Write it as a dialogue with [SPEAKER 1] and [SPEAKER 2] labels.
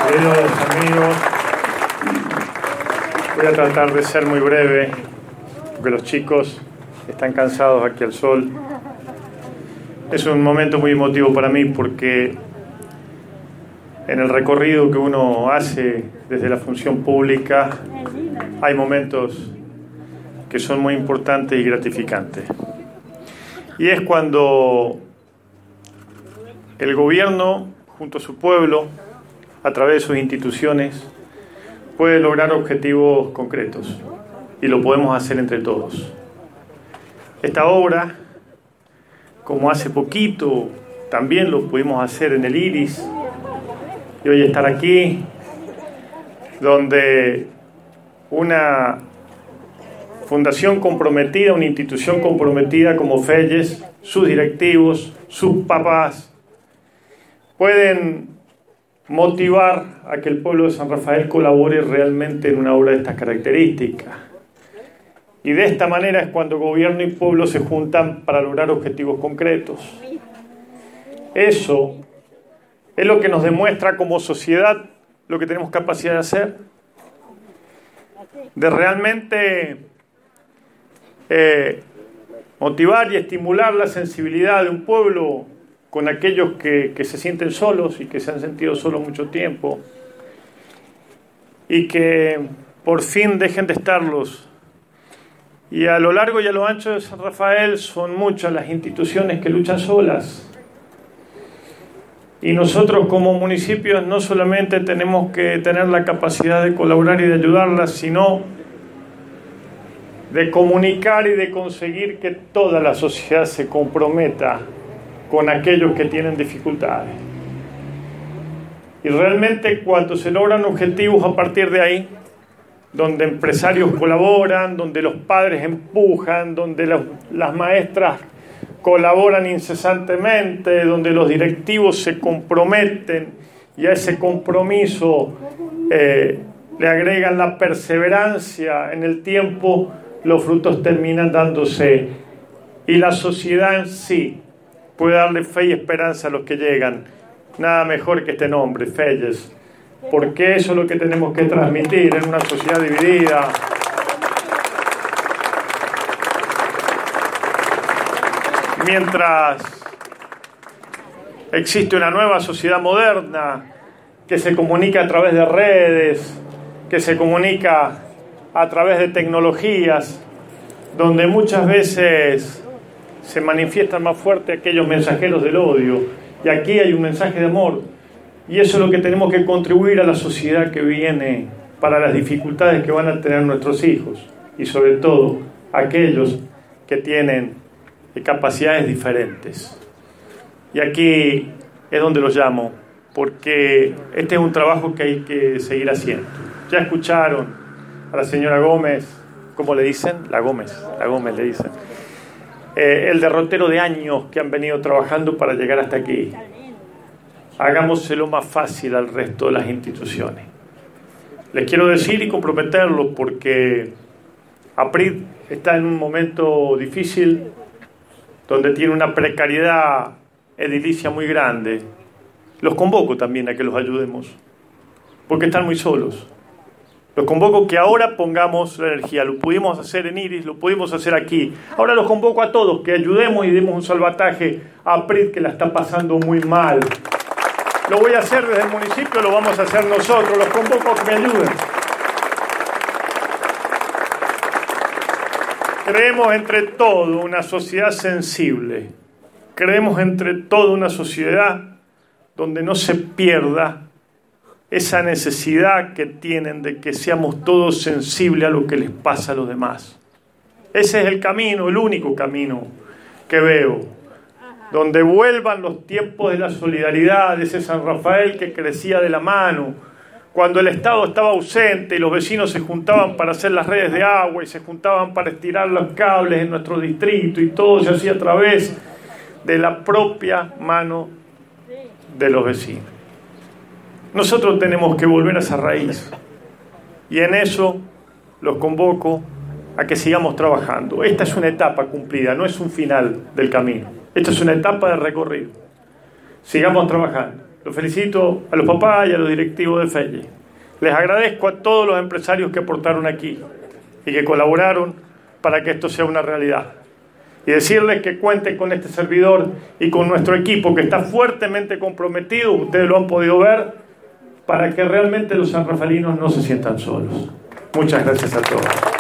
[SPEAKER 1] Queridos amigos, voy a tratar de ser muy breve, porque los chicos están cansados aquí al sol. Es un momento muy emotivo para mí porque en el recorrido que uno hace desde la función pública hay momentos que son muy importantes y gratificantes. Y es cuando el gobierno, junto a su pueblo, a través de sus instituciones, puede lograr objetivos concretos. Y lo podemos hacer entre todos. Esta obra, como hace poquito, también lo pudimos hacer en el Iris, y hoy estar aquí, donde una fundación comprometida, una institución comprometida como Felles, sus directivos, sus papás, pueden motivar a que el pueblo de San Rafael colabore realmente en una obra de estas características. Y de esta manera es cuando gobierno y pueblo se juntan para lograr objetivos concretos. Eso es lo que nos demuestra como sociedad lo que tenemos capacidad de hacer. De realmente motivar y estimular la sensibilidad de un pueblo con aquellos que se sienten solos y que se han sentido solos mucho tiempo y que por fin dejen de estarlos. Y a lo largo y a lo ancho de San Rafael son muchas las instituciones que luchan solas. Y nosotros como municipios no solamente tenemos que tener la capacidad de colaborar y de ayudarlas, sino de comunicar y de conseguir que toda la sociedad se comprometa con aquellos que tienen dificultades. Y realmente cuando se logran objetivos a partir de ahí, donde empresarios colaboran, donde los padres empujan, donde las maestras colaboran incesantemente, donde los directivos se comprometen y a ese compromiso le agregan la perseverancia en el tiempo, los frutos terminan dándose y la sociedad en sí puede darle fe y esperanza a los que llegan. Nada mejor que este nombre, Felles, porque eso es lo que tenemos que transmitir en una sociedad dividida. Mientras existe una nueva sociedad moderna que se comunica a través de redes, que se comunica a través de tecnologías, donde muchas veces se manifiestan más fuerte aquellos mensajeros del odio, y aquí hay un mensaje de amor, y eso es lo que tenemos que contribuir a la sociedad que viene para las dificultades que van a tener nuestros hijos, y sobre todo aquellos que tienen capacidades diferentes. Y aquí es donde los llamo, porque este es un trabajo que hay que seguir haciendo. Ya escucharon a la señora Gómez, ¿cómo le dicen? La Gómez le dicen. El derrotero de años que han venido trabajando para llegar hasta aquí. Hagámoselo más fácil al resto de las instituciones. Les quiero decir y comprometerlos porque APRID está en un momento difícil donde tiene una precariedad edilicia muy grande. Los convoco también a que los ayudemos porque están muy solos. Los convoco que ahora pongamos la energía. Lo pudimos hacer en Iris, lo pudimos hacer aquí. Ahora los convoco a todos que ayudemos y demos un salvataje a APRID que la está pasando muy mal. Lo voy a hacer desde el municipio, lo vamos a hacer nosotros. Los convoco a que me ayuden. Creemos entre todo una sociedad sensible. Creemos entre todo una sociedad donde no se pierda esa necesidad que tienen de que seamos todos sensibles a lo que les pasa a los demás. Ese es el camino, el único camino que veo, donde vuelvan los tiempos de la solidaridad, de ese San Rafael que crecía de la mano, cuando el Estado estaba ausente y los vecinos se juntaban para hacer las redes de agua y se juntaban para estirar los cables en nuestro distrito y todo se hacía a través de la propia mano de los vecinos. Nosotros tenemos que volver a esa raíz y en eso los convoco a que sigamos trabajando. Esta es una etapa cumplida, no es un final del camino. Esta es una etapa de recorrido. Sigamos trabajando. Los felicito a los papás y a los directivos de FELLE. Les agradezco a todos los empresarios que aportaron aquí y que colaboraron para que esto sea una realidad. Y decirles que cuenten con este servidor y con nuestro equipo que está fuertemente comprometido, ustedes lo han podido ver, para que realmente los sanrafalinos no se sientan solos. Muchas gracias a todos.